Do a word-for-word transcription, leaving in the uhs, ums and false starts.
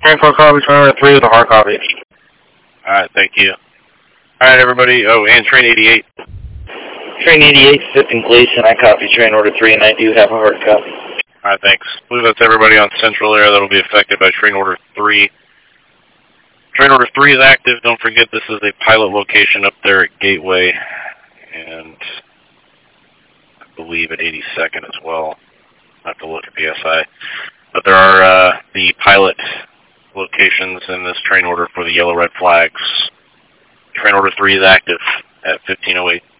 Train four copy, train order three with a hard copy. Alright, thank you. Alright, everybody. Oh, and train eighty-eight. Train eighty-eight, fifth completion. I copy train order three, and I do have a hard copy. Alright, thanks. I believe that's everybody on Central Air that will be affected by train order three. Train order three is active. Don't forget this is a pilot location up there at Gateway. And I believe at eighty-second as well. I have to look at the S I. But there are uh, the pilot locations in this train order for the yellow red flags. Train order three is active at fifteen oh eight.